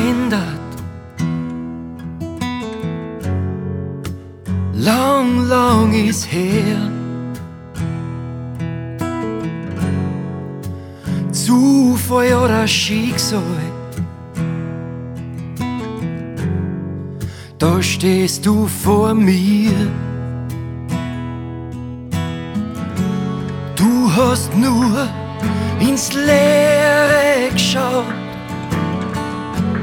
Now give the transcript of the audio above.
verändert. Lang, lang ist her. Zufall oder Schicksal, da stehst du vor mir. Du hast nur ins Leere geschaut